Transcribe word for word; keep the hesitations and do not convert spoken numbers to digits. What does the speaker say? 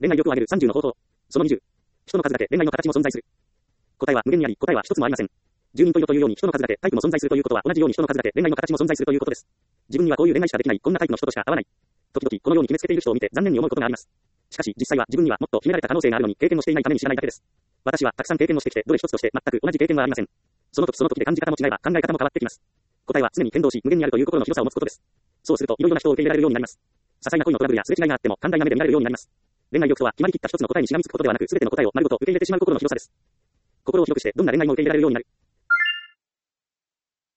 恋愛力を上げるさんじゅうの方法。そのにじゅう。人の数だけ恋愛の形も存在する。答えは無限にあり、答えは一つもありません。十人十色というように人の数だけタイプも存在するということは同じように人の数だけ恋愛の形も存在するということです。自分にはこういう恋愛しかできない、こんなタイプの人としか合わない。時々このように決めつけている人を見て残念に思うことがあります。しかし実際は自分にはもっと秘められた可能性があるのに経験をしていないために知らないだけです。私はたくさん経験をしてきてどれ一つとして全く同じ経験はありません。その時その時で感じ方も違えば考え方も変わってきます。答えは常に変動し無限にあるという心の広さを持つことです。そうするといろいろな人を受け入れられるようになります。些細な恋のトラブルやすれ違いがあっても寛大な目で見られるようになります。恋愛力とは決まりきった一つの答えにしがみつくことではなく全ての答えを丸ごと受け入れてしまう心の広さです。心を広くしてどんな恋愛も受け入れられるようになる。